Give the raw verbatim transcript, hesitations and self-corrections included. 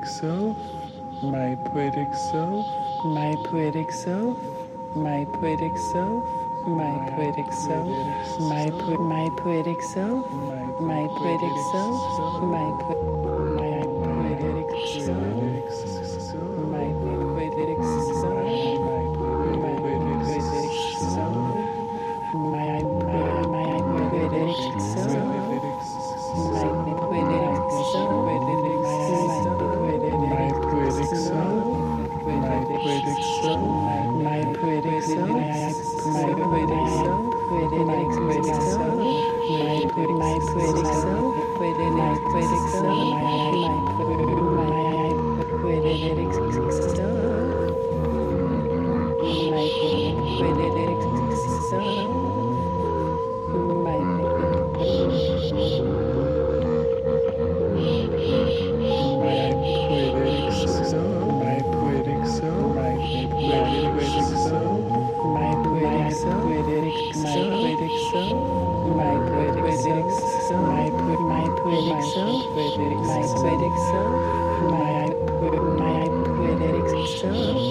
self, my poetic self, my poetic self, my poetic self, my poetic self, my po- my poetic self, my poetic self, my po- my poetic self, my poetic self, my poetic self, my my poetic self, my poetic self, my poetic self, my poetic self, my poetic self, my poetic self, my poetic self, my my poetic self, my poetic self, my my poetic self, my poetic self, my my poetic self, my poetic self, my poetic self, my poetic self, my poetic self, my poetic self, my po- my poetic self, my poetic self, my po- my poetic self,